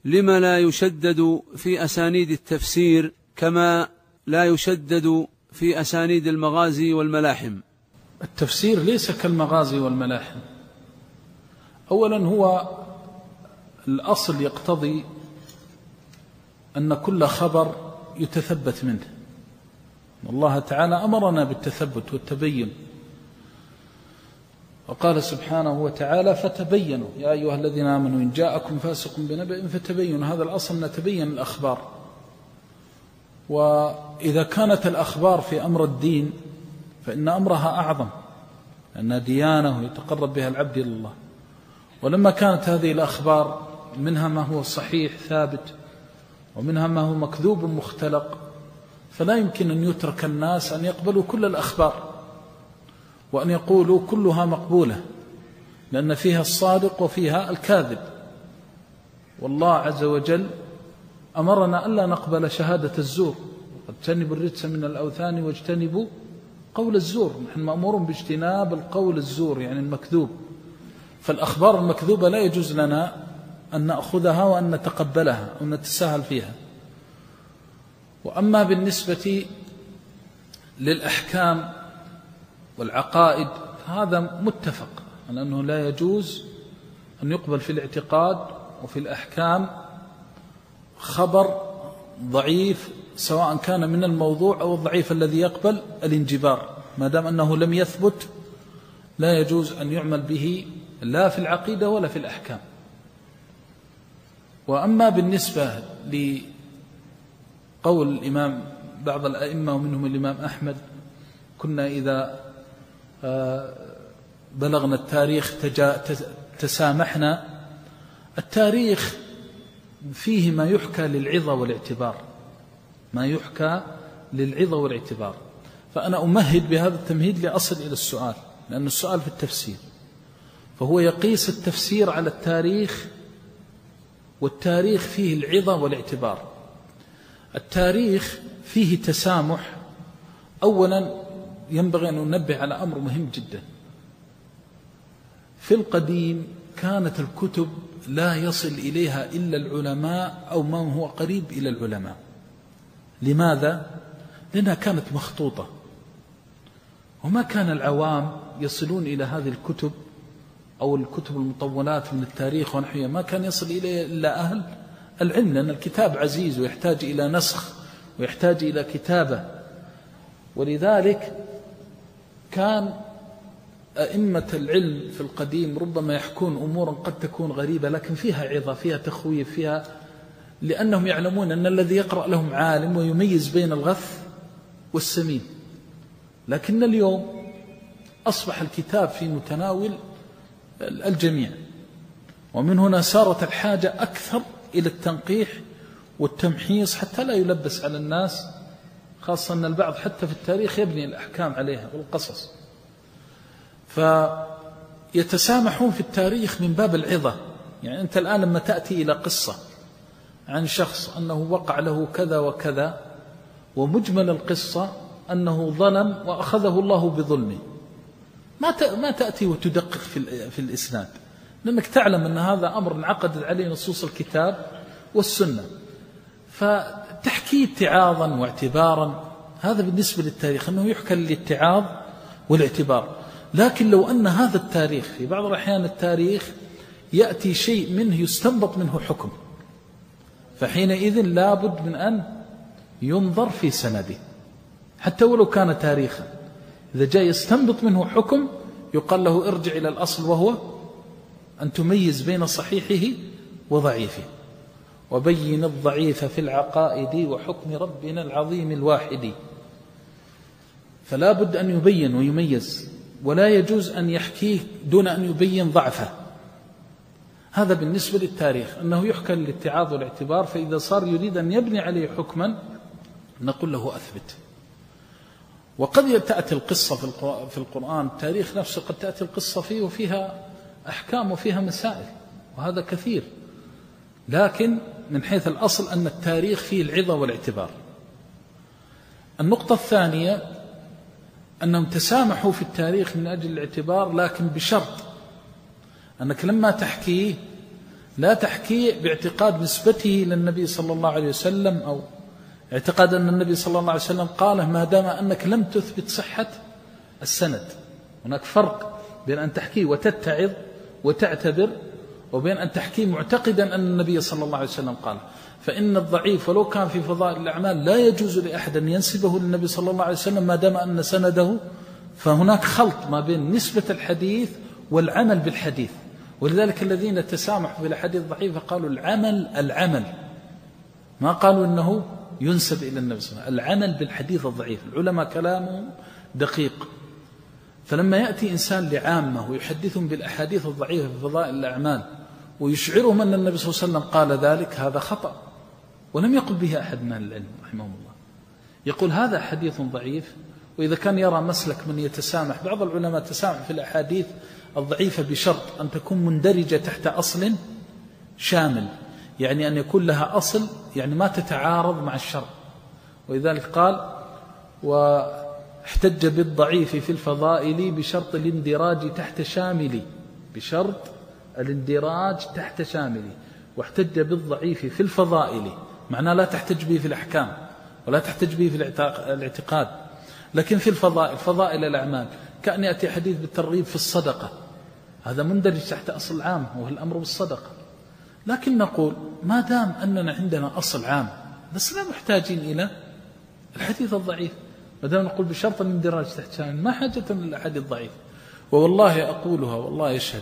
لما لا يشدد في أسانيد التفسير كما لا يشدد في أسانيد المغازي والملاحم؟ التفسير ليس كالمغازي والملاحم. أولا هو الأصل يقتضي أن كل خبر يتثبت منه. الله تعالى أمرنا بالتثبت والتبين، وقال سبحانه وتعالى فتبينوا يا أيها الذين آمنوا إن جاءكم فاسق بنبأ فتبينوا. هذا الأصل نتبين الأخبار. وإذا كانت الأخبار في أمر الدين فإن أمرها أعظم، لأنها ديانة يتقرب بها العبد إلى الله. ولما كانت هذه الأخبار منها ما هو صحيح ثابت ومنها ما هو مكذوب مختلق، فلا يمكن أن يترك الناس أن يقبلوا كل الأخبار وأن يقولوا كلها مقبولة، لأن فيها الصادق وفيها الكاذب. والله عز وجل أمرنا ألا نقبل شهادة الزور، واجتنبوا الرجس من الأوثان واجتنبوا قول الزور. نحن مأمورون باجتناب القول الزور يعني المكذوب. فالأخبار المكذوبة لا يجوز لنا أن نأخذها وأن نتقبلها أو نتساهل فيها. وأما بالنسبة للأحكام والعقائد فهذا متفق على أنه لا يجوز أن يقبل في الاعتقاد وفي الأحكام خبر ضعيف، سواء كان من الموضوع أو الضعيف الذي يقبل الانجبار. ما دام أنه لم يثبت لا يجوز أن يعمل به لا في العقيدة ولا في الأحكام. وأما بالنسبة لقول الإمام بعض الأئمة ومنهم الإمام أحمد كنا إذا بلغنا التاريخ تسامحنا، التاريخ فيه ما يحكى للعظة والاعتبار، ما يحكى للعظة والاعتبار. فأنا أمهد بهذا التمهيد لأصل إلى السؤال، لأن السؤال في التفسير، فهو يقيس التفسير على التاريخ، والتاريخ فيه العظة والاعتبار. التاريخ فيه تسامح. أولا ينبغي أن ننبه على أمر مهم جدا. في القديم كانت الكتب لا يصل إليها إلا العلماء أو من هو قريب إلى العلماء. لماذا؟ لأنها كانت مخطوطة، وما كان العوام يصلون إلى هذه الكتب أو الكتب المطولات من التاريخ ونحوها، ما كان يصل إليه إلا أهل العلم، لأن الكتاب عزيز ويحتاج إلى نسخ ويحتاج إلى كتابة. ولذلك كان أئمة العلم في القديم ربما يحكون أمورا قد تكون غريبة لكن فيها عظة، فيها تخويف، فيها، لأنهم يعلمون أن الذي يقرأ لهم عالم ويميز بين الغث والسمين. لكن اليوم أصبح الكتاب في متناول الجميع، ومن هنا صارت الحاجة أكثر إلى التنقيح والتمحيص حتى لا يلبس على الناس، خاصة أن البعض حتى في التاريخ يبني الأحكام عليها والقصص. فيتسامحون في التاريخ من باب العظة. يعني أنت الآن لما تأتي إلى قصة عن شخص أنه وقع له كذا وكذا، ومجمل القصة أنه ظلم وأخذه الله بظلمه، ما تأتي وتدقق في الإسناد، لأنك تعلم أن هذا أمر انعقدت عليه نصوص الكتاب والسنة، فتحكي اتعاظا واعتبارا. هذا بالنسبة للتاريخ أنه يحكى للاتعاظ والاعتبار. لكن لو أن هذا التاريخ في بعض الأحيان التاريخ يأتي شيء منه يستنبط منه حكم، فحينئذ لابد من أن ينظر في سنده حتى ولو كان تاريخا. إذا جاء يستنبط منه حكم يقال له ارجع إلى الأصل، وهو أن تميز بين صحيحه وضعيفه، وبين الضعيف في العقائد وحكم ربنا العظيم الواحد. فلا بد أن يبين ويميز، ولا يجوز أن يحكيه دون أن يبين ضعفه. هذا بالنسبة للتاريخ أنه يحكى للاتعاظ والاعتبار. فإذا صار يريد أن يبني عليه حكما نقول له أثبت. وقد تأتي القصة في القرآن، التاريخ نفسه قد تأتي القصة فيه وفيها أحكام وفيها مسائل، وهذا كثير. لكن من حيث الأصل أن التاريخ فيه العظة والاعتبار. النقطة الثانية أنهم تسامحوا في التاريخ من أجل الاعتبار، لكن بشرط أنك لما تحكيه لا تحكيه باعتقاد نسبته إلى النبي صلى الله عليه وسلم أو اعتقاد أن النبي صلى الله عليه وسلم قاله ما دام أنك لم تثبت صحة السند. هناك فرق بين أن تحكيه وتتعظ وتعتبر وبين أن تحكيه معتقدا أن النبي صلى الله عليه وسلم قاله. فإن الضعيف ولو كان في فضائل الأعمال لا يجوز لأحد أن ينسبه للنبي صلى الله عليه وسلم ما دام أن سنده. فهناك خلط ما بين نسبة الحديث والعمل بالحديث. ولذلك الذين تسامحوا في الأحاديث الضعيفة قالوا العمل ما قالوا أنه ينسب إلى النبي صلى الله عليه وسلم. العمل بالحديث الضعيف. العلماء كلامهم دقيق. فلما يأتي إنسان لعامة ويحدثهم بالأحاديث الضعيفة في فضائل الأعمال ويشعرهم أن النبي صلى الله عليه وسلم قال ذلك، هذا خطأ ولم يقل به أحد من العلم رحمه الله. يقول هذا حديث ضعيف. وإذا كان يرى مسلك من يتسامح، بعض العلماء تسامح في الأحاديث الضعيفة بشرط أن تكون مندرجة تحت أصل شامل، يعني أن يكون لها أصل يعني ما تتعارض مع الشرع. ولذلك قال واحتج بالضعيف في الفضائل بشرط الاندراج تحت شامل، بشرط الاندراج تحت شامل. واحتج بالضعيف في الفضائل معناه لا تحتج به في الأحكام ولا تحتج به في الاعتقاد، لكن في الفضائل، فضائل الأعمال، كأن يأتي حديث بالترغيب في الصدقة، هذا مندرج تحت أصل عام وهو الأمر بالصدقة. لكن نقول ما دام أننا عندنا أصل عام بس لا محتاجين إلى الحديث الضعيف، ما دام نقول بشرط الاندراج تحت شامل ما حاجة للأحاديث الضعيف. والله أقولها والله يشهد،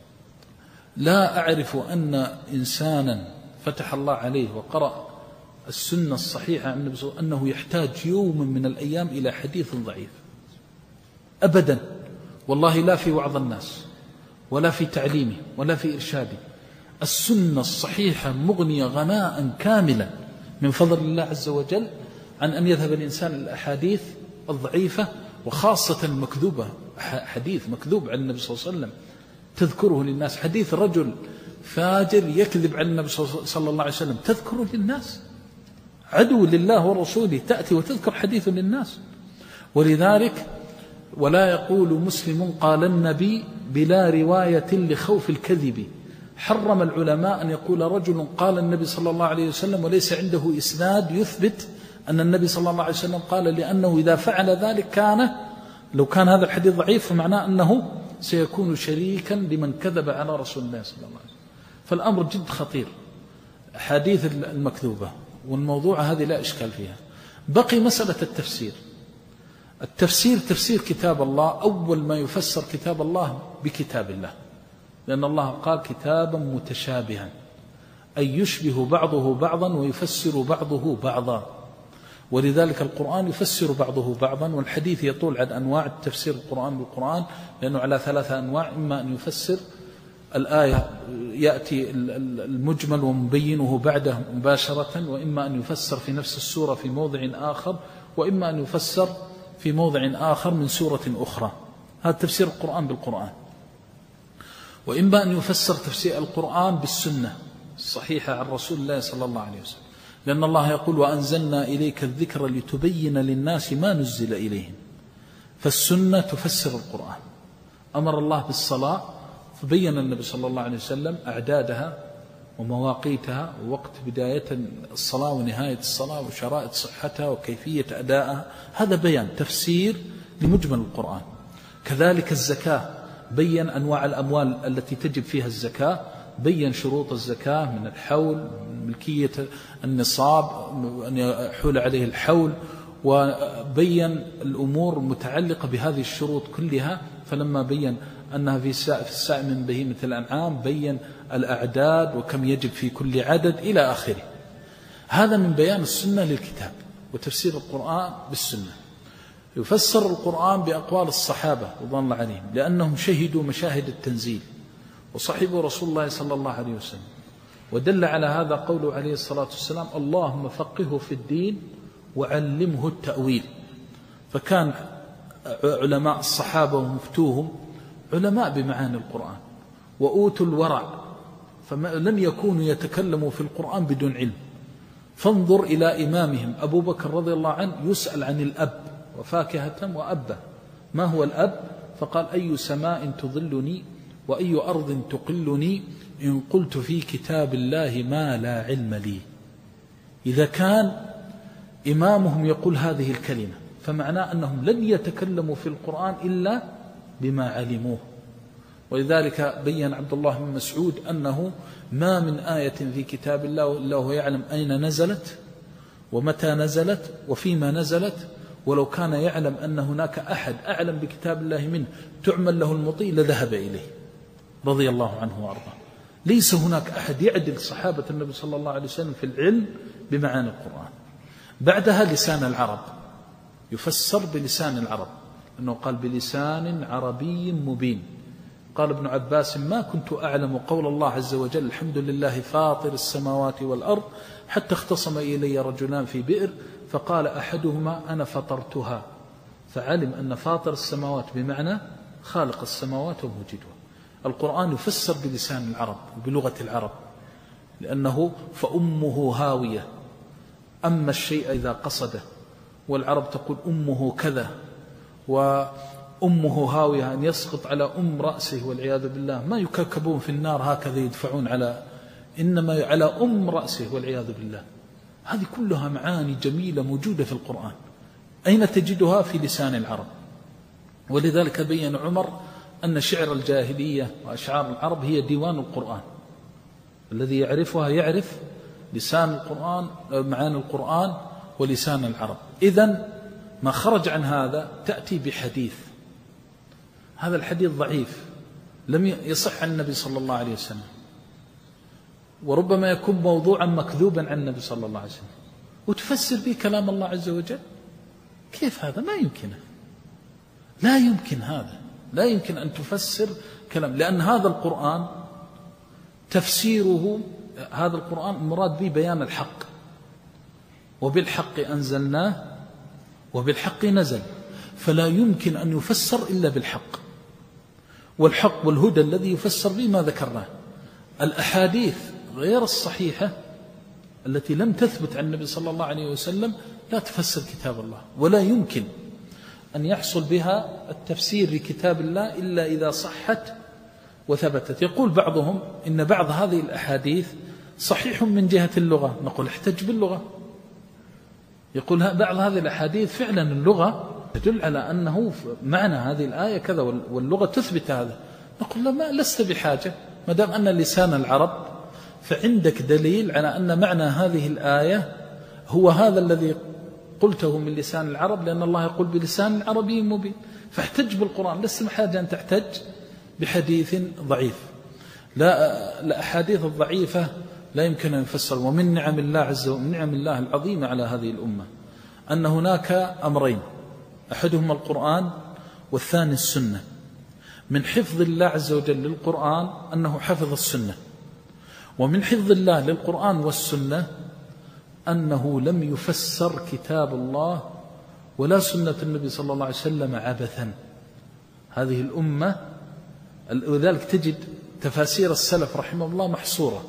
لا أعرف أن إنسانا فتح الله عليه وقرأ السنة الصحيحة عن النبي صلى الله عليه وسلم أنه يحتاج يوم من الأيام إلى حديث ضعيف أبدا، والله لا في وعظ الناس ولا في تعليمه ولا في إرشاده. السنة الصحيحة مغنية غناء كاملا من فضل الله عز وجل عن أن يذهب الإنسان الأحاديث الضعيفة، وخاصة المكذوبة، حديث مكذوب عن النبي صلى الله عليه وسلم تذكره للناس، حديث رجل فاجر يكذب عن النبي صلى الله عليه وسلم تذكره للناس، عدو لله ورسوله تأتي وتذكر حديث للناس. ولذلك ولا يقول مسلم قال النبي بلا رواية لخوف الكذب. حرم العلماء أن يقول رجل قال النبي صلى الله عليه وسلم وليس عنده إسناد يثبت أن النبي صلى الله عليه وسلم قال، لأنه إذا فعل ذلك لو كان هذا الحديث ضعيف فمعناه أنه سيكون شريكا لمن كذب على رسول الله صلى الله عليه وسلم. فالأمر جد خطير، حديث المكذوبة والموضوع هذه لا إشكال فيها. بقي مسألة التفسير، تفسير كتاب الله. أول ما يفسر كتاب الله بكتاب الله، لأن الله قال كتابا متشابها، أي يشبه بعضه بعضا ويفسر بعضه بعضا. ولذلك القرآن يفسر بعضه بعضا، والحديث يطول عن أنواع تفسير القرآن بالقرآن، لأنه على 3 أنواع: إما أن يفسر الآية يأتي المجمل ومبينه بعده مباشرة، وإما أن يفسر في نفس السورة في موضع آخر، وإما أن يفسر في موضع آخر من سورة أخرى. هذا تفسير القرآن بالقرآن. وإما أن يفسر تفسير القرآن بالسنة الصحيحة عن رسول الله صلى الله عليه وسلم، لأن الله يقول وأنزلنا إليك الذكر لتبين للناس ما نزل إليهم. فالسنة تفسر القرآن. أمر الله بالصلاة فبين النبي صلى الله عليه وسلم أعدادها ومواقيتها ووقت بداية الصلاة ونهاية الصلاة وشرائط صحتها وكيفية أدائها، هذا بيان تفسير لمجمل القرآن. كذلك الزكاة بين أنواع الأموال التي تجب فيها الزكاة، بين شروط الزكاة من الحول، ملكية النصاب، أن يحول عليه الحول، وبين الأمور المتعلقة بهذه الشروط كلها. فلما بين أنها في السائم من بهيمة الأنعام بين الأعداد وكم يجب في كل عدد إلى آخره. هذا من بيان السنة للكتاب وتفسير القرآن بالسنة. يفسر القرآن بأقوال الصحابة رضوان الله عليهم، لأنهم شهدوا مشاهد التنزيل وصحبوا رسول الله صلى الله عليه وسلم. ودل على هذا قوله عليه الصلاة والسلام اللهم فقهه في الدين وعلمه التأويل. فكان علماء الصحابة ومفتوهم علماء بمعاني القرآن وأوتوا الورع، فلم يكونوا يتكلموا في القرآن بدون علم. فانظر إلى إمامهم أبو بكر رضي الله عنه يسأل عن الأب وفاكهة وأبا، ما هو الأب؟ فقال أي سماء تظلني وأي أرض تقلني إن قلت في كتاب الله ما لا علم لي. إذا كان إمامهم يقول هذه الكلمة فمعناه أنهم لن يتكلموا في القرآن إلا بما علموه. ولذلك بيّن عبد الله بن مسعود أنه ما من آية في كتاب الله إلا هو يعلم أين نزلت ومتى نزلت وفيما نزلت، ولو كان يعلم أن هناك أحد أعلم بكتاب الله منه تعمل له المطيع لذهب إليه رضي الله عنه وأرضاه. ليس هناك أحد يعدل صحابة النبي صلى الله عليه وسلم في العلم بمعاني القرآن. بعدها لسان العرب، يفسر بلسان العرب، أنه قال بلسان عربي مبين. قال ابن عباس ما كنت أعلم قول الله عز وجل الحمد لله فاطر السماوات والأرض حتى اختصم إلي رجلان في بئر فقال أحدهما أنا فطرتها، فعلم أن فاطر السماوات بمعنى خالق السماوات وموجدها. القرآن يفسر بلسان العرب وبلغة العرب، لأنه فأمه هاوية، أما الشيء إذا قصده، والعرب تقول أمه كذا، وأمه هاوية أن يسقط على رأسه والعياذ بالله، ما يكركبون في النار هكذا يدفعون على، إنما على رأسه والعياذ بالله. هذه كلها معاني جميلة موجودة في القرآن. أين تجدها؟ في لسان العرب. ولذلك بيّن عمر أن شعر الجاهلية وأشعار العرب هي ديوان القرآن، الذي يعرفها يعرف لسان القرآن، معاني القرآن ولسان العرب. إذن ما خرج عن هذا تأتي بحديث، هذا الحديث ضعيف لم يصح عن النبي صلى الله عليه وسلم، وربما يكون موضوعا مكذوبا عن النبي صلى الله عليه وسلم، وتفسر به كلام الله عز وجل. كيف هذا؟ ما يمكنه، لا يمكن هذا، لا يمكن أن تفسر كلام، لأن هذا القرآن تفسيره، هذا القرآن مراد به بيان الحق، وبالحق أنزلناه وبالحق نزل، فلا يمكن أن يفسر إلا بالحق. والحق والهدى الذي يفسر به ما ذكرناه. الأحاديث غير الصحيحة التي لم تثبت عن النبي صلى الله عليه وسلم لا تفسر كتاب الله، ولا يمكن أن يحصل بها التفسير لكتاب الله إلا إذا صحت وثبتت. يقول بعضهم إن بعض هذه الأحاديث صحيح من جهة اللغة، نقول احتج باللغة. يقول بعض هذه الأحاديث فعلا اللغة تدل على أنه معنى هذه الآية كذا واللغة تثبت هذا، نقول لا، لست بحاجة، ما دام أن لسان العرب فعندك دليل على أن معنى هذه الآية هو هذا الذي قلته من لسان العرب، لأن الله يقول بلسان عربي مبين، فاحتج بالقرآن، لست بحاجة أن تحتج بحديث ضعيف. لا، الأحاديث الضعيفة لا يمكن أن يفسر. ومن نعم الله عز وجل، من نعم الله العظيمة على هذه الأمة أن هناك أمرين، أحدهما القرآن والثاني السنة. من حفظ الله عز وجل للقرآن أنه حفظ السنة، ومن حفظ الله للقرآن والسنة أنه لم يفسر كتاب الله ولا سنة النبي صلى الله عليه وسلم عبثا. هذه الأمة، وذلك تجد تفاسير السلف رحمه الله محصورة.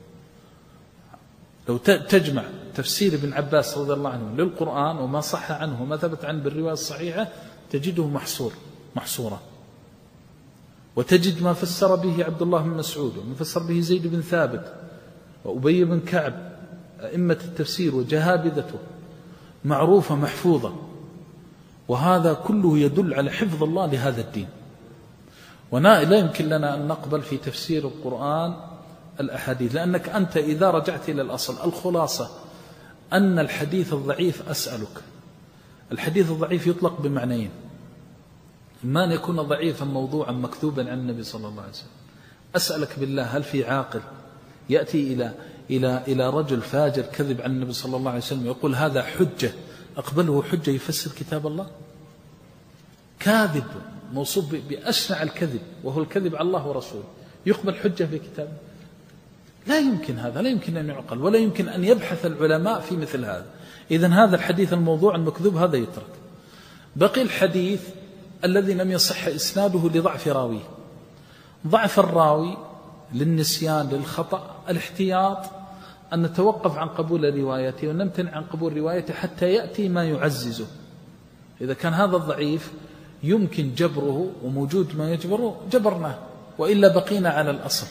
لو تجمع تفسير ابن عباس رضي الله عنه للقرآن وما صح عنه وما ثبت عنه بالرواية الصحيحة تجده محصورة. وتجد ما فسر به عبد الله بن مسعود، وما فسر به زيد بن ثابت وأبي بن كعب، أئمة التفسير وجهابذته، معروفة محفوظة. وهذا كله يدل على حفظ الله لهذا الدين. لا يمكن لنا أن نقبل في تفسير القرآن الأحاديث، لأنك أنت إذا رجعت إلى الأصل، الخلاصة أن الحديث الضعيف، أسألك، الحديث الضعيف يطلق بمعنيين: إما أن يكون ضعيفا موضوعا مكذوبا عن النبي صلى الله عليه وسلم. أسألك بالله، هل في عاقل يأتي إلى رجل فاجر كذب عن النبي صلى الله عليه وسلم يقول هذا حجة أقبله حجة يفسر كتاب الله؟ كاذب موصوف بأشنع الكذب، وهو الكذب على الله ورسوله، يقبل حجة في كتابه؟ لا يمكن، هذا لا يمكن أن يعقل، ولا يمكن أن يبحث العلماء في مثل هذا. إذن هذا الحديث الموضوع المكذوب هذا يترك. بقي الحديث الذي لم يصح إسناده لضعف راويه. ضعف الراوي للنسيان، للخطأ، الاحتياط أن نتوقف عن قبول روايته ونمتنع عن قبول روايته حتى يأتي ما يعززه. إذا كان هذا الضعيف يمكن جبره وموجود ما يجبره جبرناه، وإلا بقينا على الأصل.